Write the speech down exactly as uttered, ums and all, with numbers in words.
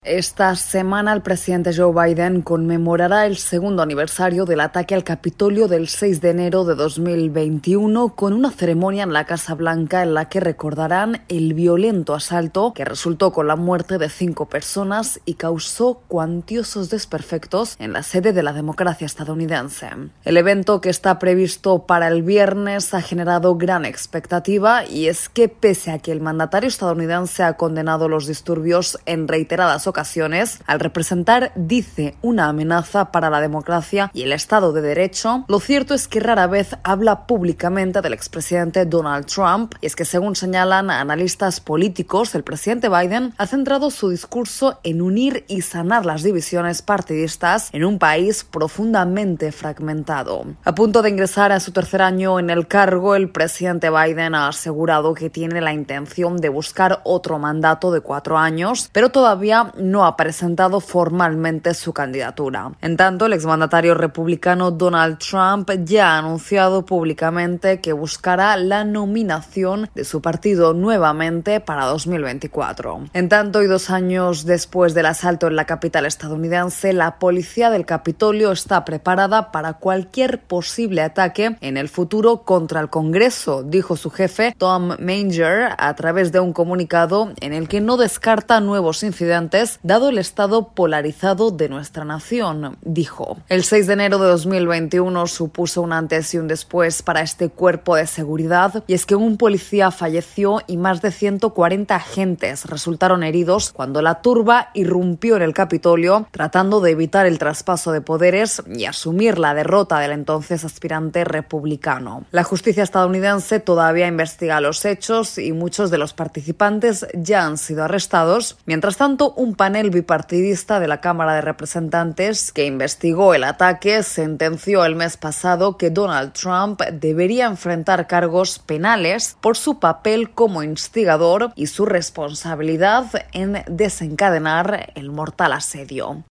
Esta semana el presidente Joe Biden conmemorará el segundo aniversario del ataque al Capitolio del seis de enero de dos mil veintiuno con una ceremonia en la Casa Blanca en la que recordarán el violento asalto que resultó con la muerte de cinco personas y causó cuantiosos desperfectos en la sede de la democracia estadounidense. El evento, que está previsto para el viernes, ha generado gran expectativa, y es que pese a que el mandatario estadounidense ha condenado los disturbios en reiteradas ocasiones, al representar, dice, una amenaza para la democracia y el Estado de Derecho, lo cierto es que rara vez habla públicamente del expresidente Donald Trump, y es que, según señalan analistas políticos, el presidente Biden ha centrado su discurso en unir y sanar las divisiones partidistas en un país profundamente fragmentado. A punto de ingresar a su tercer año en el cargo, el presidente Biden ha asegurado que tiene la intención de buscar otro mandato de cuatro años, pero todavía no ha presentado formalmente su candidatura. En tanto, el exmandatario republicano Donald Trump ya ha anunciado públicamente que buscará la nominación de su partido nuevamente para dos mil veinticuatro. En tanto, y dos años después del asalto en la capital estadounidense, la policía del Capitolio está preparada para cualquier posible ataque en el futuro contra el Congreso, dijo su jefe Tom Manger a través de un comunicado en el que no descarta nuevos incidentes dado el estado polarizado de nuestra nación. Dijo: el seis de enero de dos mil veintiuno supuso un antes y un después para este cuerpo de seguridad, y es que un policía falleció y más de ciento cuarenta agentes resultaron heridos cuando la turba irrumpió en el Capitolio tratando de evitar el traspaso de poderes y asumir la derrota del entonces aspirante republicano. La justicia estadounidense todavía investiga los hechos y muchos de los participantes ya han sido arrestados. Mientras tanto, un panel bipartidista de la Cámara de Representantes que investigó el ataque sentenció el mes pasado que Donald Trump debería enfrentar cargos penales por su papel como instigador y su responsabilidad en desencadenar el mortal asedio.